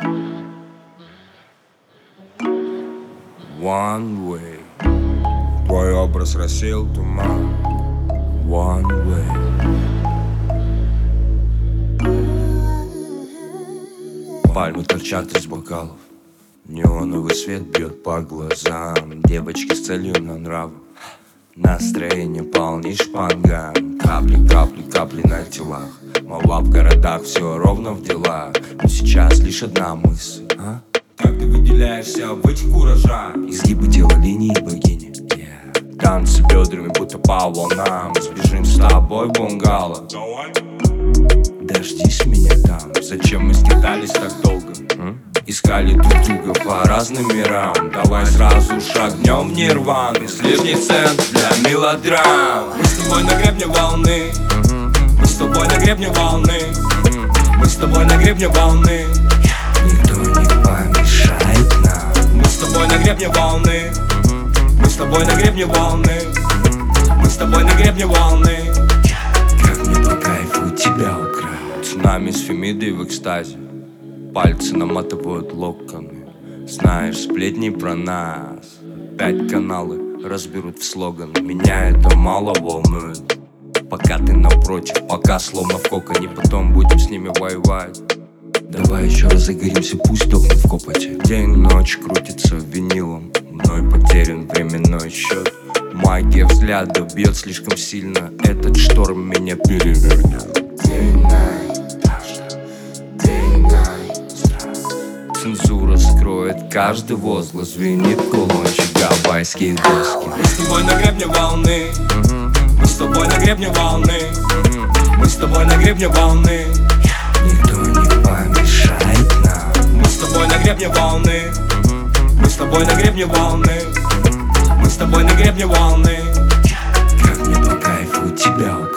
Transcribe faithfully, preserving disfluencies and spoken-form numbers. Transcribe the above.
One way. Твой образ рассеял туман. One way. Пальмы торчат из бокалов, неоновый свет бьет по глазам. Девочки с целью на нравы, настроение полней шпанган. Капли, капли, капли на телах. Молва в городах, все ровно в делах. Но сейчас лишь одна мысль, а? Как ты выделяешься в этих куражах? Изгибы тела линии богини, yeah. Танцы бедрами, будто по волнам. Сбежим с тобой в бунгало. Дождись меня там. Зачем мы скитались так долго? М? Искали друг друга по разным мирам. Давай сразу шагнем в нирвану. Лишний цент для мелодрам. Мы с тобой на гребне волны. Мы с тобой на гребне волны. Мы с тобой на гребне волны. Никто не помешает нам. Мы с тобой на гребне волны. Мы с тобой на гребне волны. Мы с тобой на гребне волны. Как мне по кайфу тебя украл. Цунами с Фемидой в экстазе. Пальцы наматывают локоны. Знаешь, сплетни про нас. Пять каналы разберут в слоган. Меня это мало волнует. Пока ты напротив, пока словно в коконе. Потом будем с ними воевать. Давай еще раз загоримся, пусть дохнут в копоте. День, ночь крутится винилом. Мной потерян временной счет. Магия взгляда бьет слишком сильно. Этот шторм меня перевернет. Цензура скроет каждый возглас. Звенит кулончик гавайские доски. Мы с тобой на гребне волны. Мы с тобой на гребне волны. Мы с тобой на гребне волны. Никто не помешает нам. Мы с тобой на гребне волны. Мы с тобой на гребне волны. Мы с тобой на гребне волны. Как мне по кайфу тебя украл.